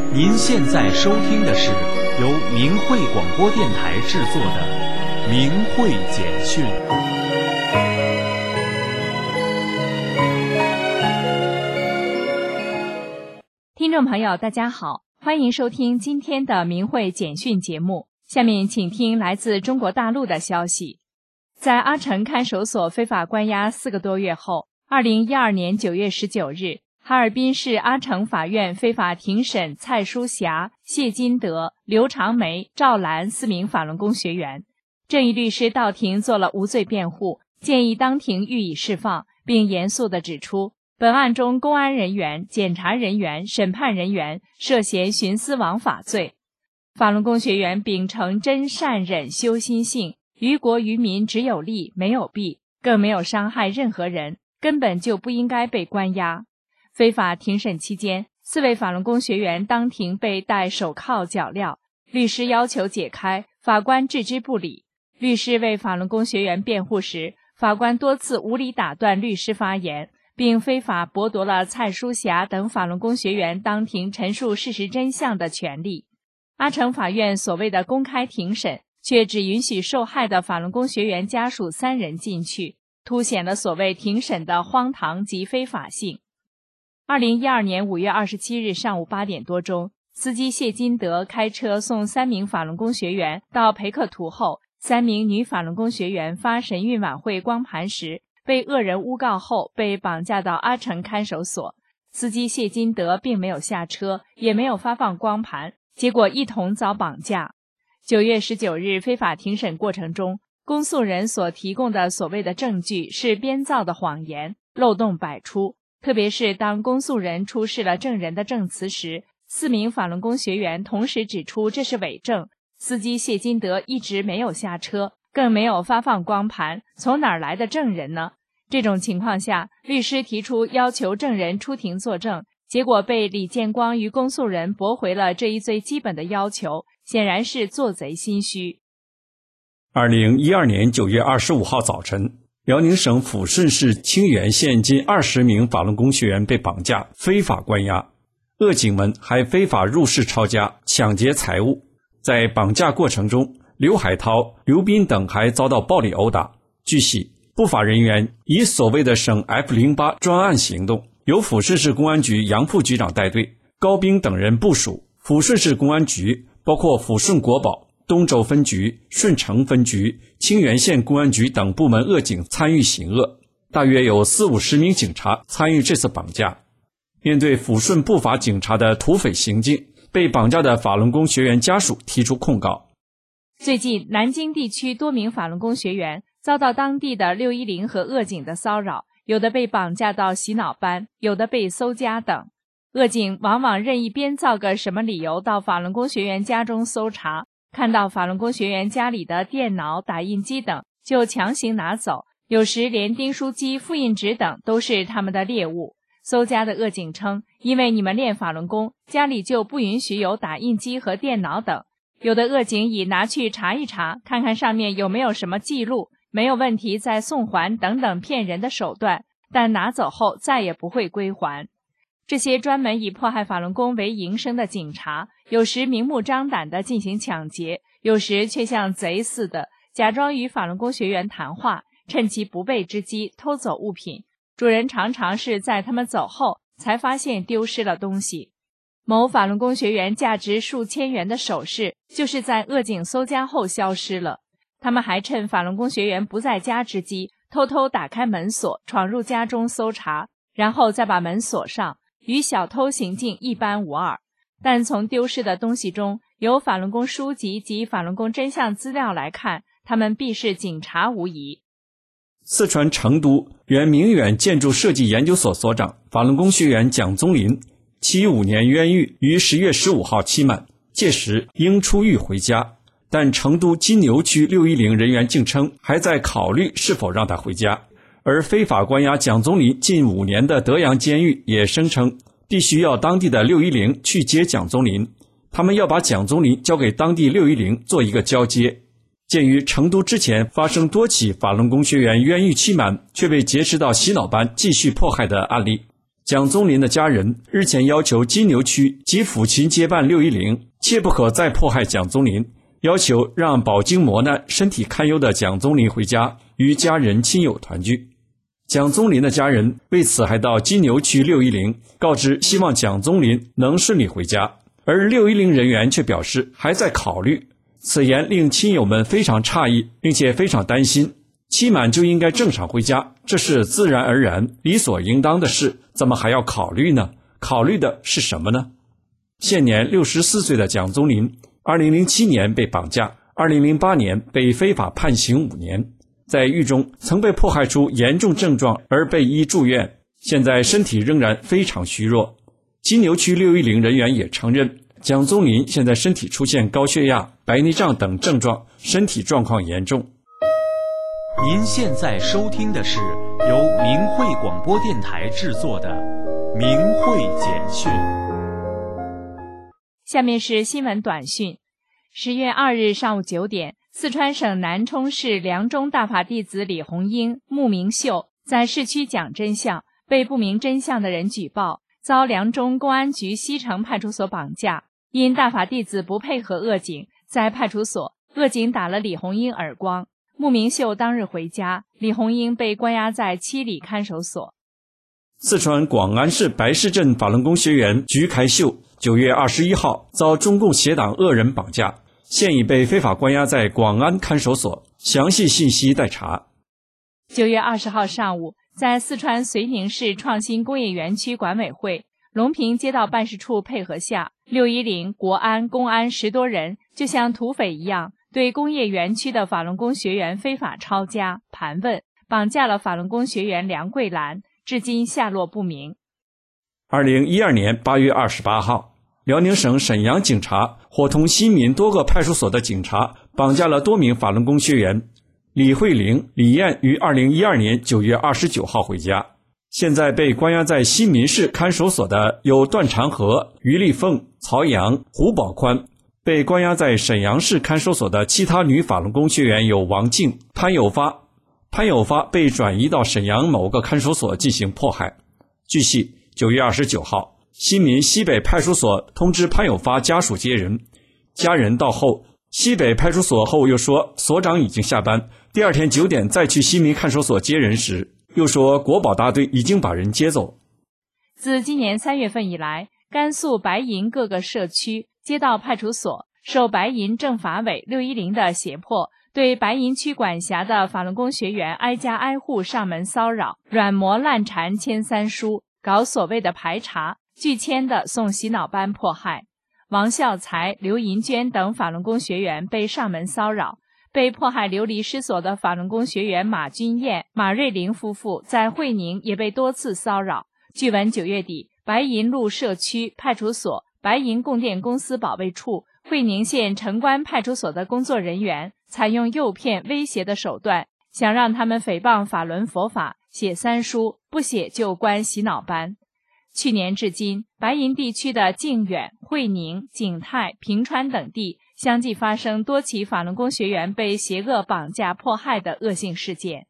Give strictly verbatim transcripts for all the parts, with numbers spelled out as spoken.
您现在收听的是由明慧广播电台制作的《明慧简讯》。 听众朋友，大家好，欢迎收听今天的明慧简讯节目。下面请听来自中国大陆的消息。在阿城看守所非法关押四个多月后，二零一二年九月十九日，哈尔滨市阿城法院非法庭审蔡淑霞、谢金德、刘长梅、赵兰四名法轮功学员。正义律师到庭做了无罪辩护，建议当庭予以释放，并严肃地指出，本案中公安人员、检察人员、审判人员涉嫌徇私枉法罪。法轮功学员秉承真善忍修心性，于国于民只有利没有弊，更没有伤害任何人，根本就不应该被关押。非法庭审期间，四位法轮功学员当庭被戴手铐脚镣，律师要求解开，法官置之不理。律师为法轮功学员辩护时，法官多次无理打断律师发言，并非法剥夺了蔡淑霞等法轮功学员当庭陈述事实真相的权利。阿城法院所谓的公开庭审，却只允许受害的法轮功学员家属三人进去，凸显了所谓庭审的荒唐及非法性。二零一二年五月二十七日上午八点多钟，司机谢金德开车送三名法轮功学员到培克图后，三名女法轮功学员发神韵晚会光盘时，被恶人诬告后被绑架到阿城看守所。司机谢金德并没有下车，也没有发放光盘，结果一同遭绑架。九月十九日非法庭审过程中，公诉人所提供的所谓的证据是编造的谎言，漏洞百出。特别是当公诉人出示了证人的证词时，四名法轮功学员同时指出这是伪证，司机谢金德一直没有下车，更没有发放光盘，从哪儿来的证人呢？这种情况下，律师提出要求证人出庭作证，结果被李建光与公诉人驳回了这一最基本的要求，显然是做贼心虚。 二零一二年九月二十五号早晨，辽宁省抚顺市清源县近二十名法轮功学员被绑架，非法关押。恶警们还非法入室抄家，抢劫财物。在绑架过程中，刘海涛、刘斌等还遭到暴力殴打。据悉，不法人员以所谓的省 F 零八 专案行动，由抚顺市公安局杨副局长带队，高兵等人部署。抚顺市公安局包括抚顺国保、东周分局、顺城分局、清源县公安局等部门恶警参与行恶，大约有四五十名警察参与这次绑架。面对抚顺不法警察的土匪行径，被绑架的法轮功学员家属提出控告。 最近，南京地区多名法轮功学员遭到当地的六一零和恶警的骚扰，有的被绑架到洗脑班，有的被搜家等。恶警往往任意编造个什么理由到法轮功学员家中搜查，看到法轮功学员家里的电脑、打印机等，就强行拿走，有时连订书机、复印纸等都是他们的猎物。搜家的恶警称，因为你们练法轮功，家里就不允许有打印机和电脑等。有的恶警以拿去查一查，看看上面有没有什么记录，没有问题再送还等等骗人的手段，但拿走后再也不会归还。这些专门以迫害法轮功为营生的警察，有时明目张胆地进行抢劫，有时却像贼似的假装与法轮功学员谈话，趁其不备之机偷走物品。主人常常是在他们走后才发现丢失了东西。某法轮功学员价值数千元的首饰，就是在恶警搜家后消失了。他们还趁法轮功学员不在家之机，偷偷打开门锁，闯入家中搜查，然后再把门锁上，与小偷行径一般无二。但从丢失的东西中有法轮功书籍及法轮功真相资料来看，他们必是警察无疑。 四川成都原明远建筑设计研究所所长、法轮功学员蒋宗林，其五年冤狱于十月十五号期满，届时应出狱回家。但成都金牛区六一零人员竟称还在考虑是否让他回家。而非法关押蒋宗林近五年的德阳监狱也声称，必须要当地的六一零去接蒋宗林，他们要把蒋宗林交给当地六一零做一个交接。鉴于成都之前发生多起法轮功学员冤狱期满却被劫持到洗脑班继续迫害的案例， 蒋宗林的家人日前要求金牛区及抚琴接办六一零，切不可再迫害蒋宗林，要求让饱经磨难、身体堪忧的蒋宗林回家与家人亲友团聚。蒋宗林的家人为此还到金牛区六一零告知希望蒋宗林能顺利回家，而六一零人员却表示还在考虑。此言令亲友们非常诧异，并且非常担心。期满就应该正常回家，这是自然而然、理所应当的事，怎么还要考虑呢？考虑的是什么呢？现年六十四岁的蒋宗林，二零零七年被绑架，二零零八年被非法判刑五年，在狱中曾被迫害出严重症状而被医住院，现在身体仍然非常虚弱。金牛区六一零人员也承认，蒋宗林现在身体出现高血压、白内障等症状，身体状况严重。 您现在收听的是由明慧广播电台制作的《明慧简讯》。 下面是新闻短讯。十月二日上午九点，四川省南充市梁中大法弟子李红英、穆明秀在市区讲真相，被不明真相的人举报，遭梁中公安局西城派出所绑架。因大法弟子不配合恶警，在派出所，恶警打了李红英耳光。穆明秀当日回家，李红英被关押在七里看守所。 四川广安市白石镇法轮功学员菊开秀九月二十一号遭中共邪党恶人绑架，现已被非法关押在广安看守所，详细信息待查。 九月二十号上午，在四川绥宁市创新工业园区管委会、隆平街道办事处配合下，六一零、国安、公安十多人就像土匪一样，对工业园区的法轮功学员非法抄家、盘问，绑架了法轮功学员梁桂兰，至今下落不明。 二零一二年八月二十八号，辽宁省沈阳警察伙同新民多个派出所的警察，绑架了多名法轮功学员。李慧玲、李艳于二零一二年九月二十九号回家。现在被关押在新民市看守所的有段长河、于丽凤、曹阳、胡宝宽。被关押在沈阳市看守所的其他女法轮功学员有王静、潘有发。潘有发被转移到沈阳某个看守所进行迫害。据悉，九月二十九号，新民西北派出所通知潘有发家属接人，家人到后，西北派出所后又说所长已经下班，第二天九点再去新民看守所接人时，又说国保大队已经把人接走。 自今年三月份以来，甘肃白银各个社区、街道派出所受白银政法委六一零的胁迫，对白银区管辖的法轮功学员挨家挨户上门骚扰，软磨烂缠签三书，搞所谓的排查，拒签的送洗脑班迫害。王孝才、刘银娟等法轮功学员被上门骚扰，被迫害流离失所的法轮功学员马君燕、马瑞玲夫妇在会宁也被多次骚扰。据闻九月底，白银路社区派出所、白银供电公司保卫处、会宁县城关派出所的工作人员采用诱骗威胁的手段，想让他们诽谤法轮佛法，写三书，不写就关洗脑班。去年至今，白银地区的靖远、会宁、景泰、平川等地相继发生多起法轮功学员被邪恶绑架迫害的恶性事件。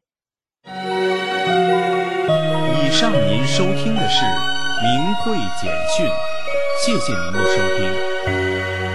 以上您收听的是明慧简讯，谢谢您的收听。